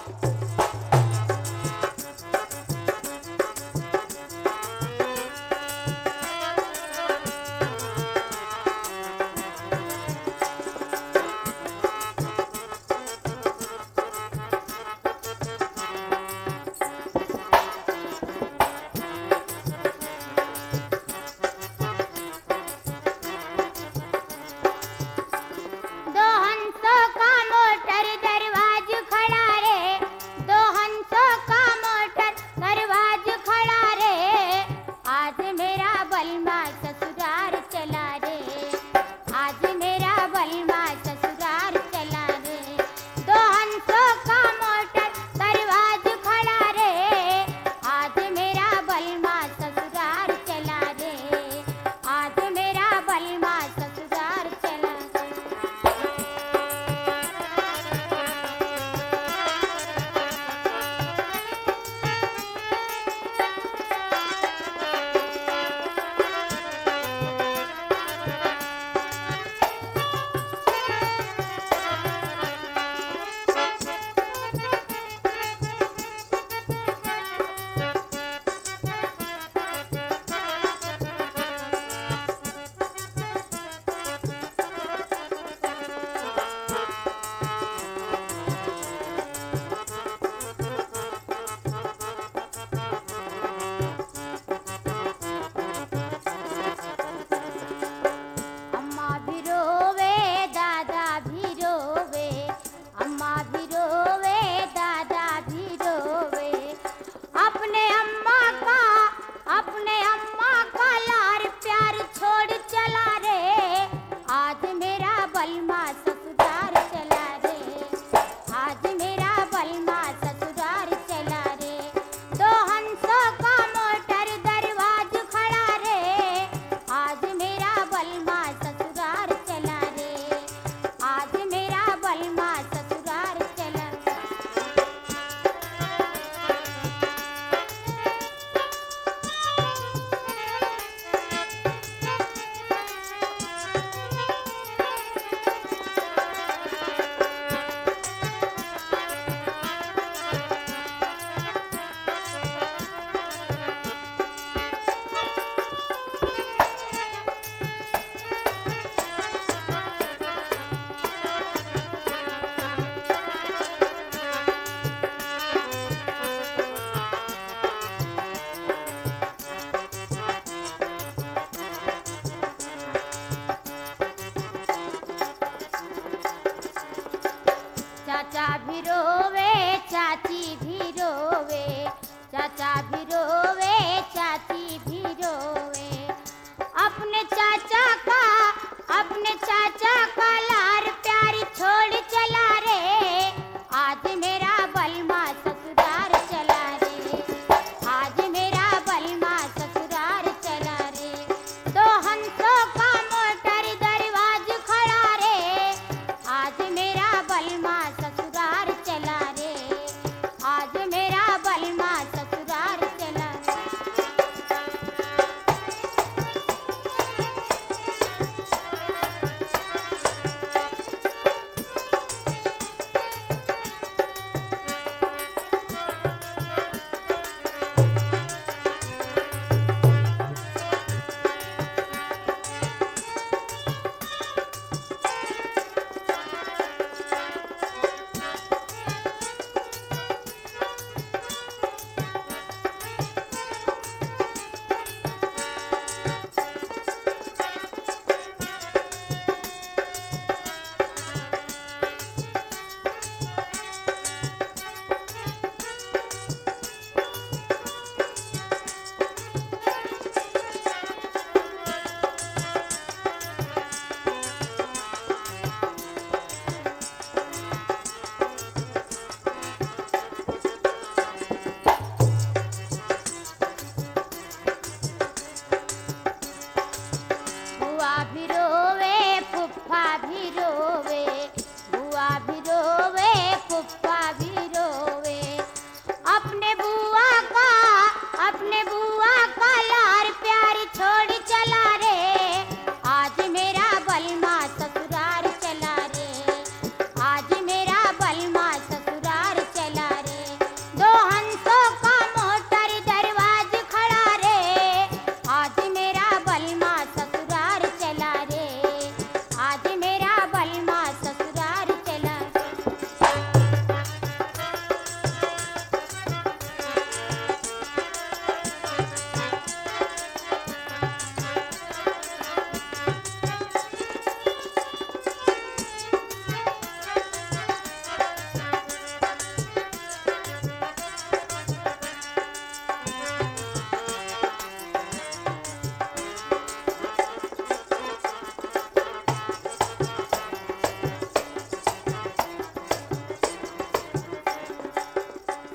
दो हंसों का मोटर दरवाज खड़ा रे, दो हंसों का मोटर दरवाज खड़ा रे, आज मेरा बलमा ससुराल चला रे, आज मेरा बलमा ससुराल चला रे। दो हंसों का मोटर दरवाज खड़ा रे, आज मेरा बलमा ससुराल चला रे, आज मेरा बलमा ससुराल चला रे। अम्मा भी रोवे दादा भी रोवे, अम्मा भी रोवे दादा भी रोवे, अपने अम्मा का लार प्यार छोड़ चला रे, आज मेरा बलमा ससुराल चला रे, आज मेरा बलमा ससुराल चला रे। दो हंसों का मोटर दरवाज खड़ा रे, आज मेरा बलमा ससुराल चला रे, आज मेरा बलमा ससुराल चला रे। चाचा भी रोवे चाची भी रोवे, चाचा भी रोवे चाची भी रोवे, अपने चाचा का लार प्यारी छोड़ चला रे, आज मेरा बलमा ससुराल चला रे, आज मेरा बलमा ससुराल चला रे। दो हंसों का मोटर दरवाज खड़ा रे, आज मेरा बलमा ससुराल चला रे, आज मेरा बलमा ससुराल चला रे।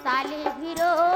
साली भी रो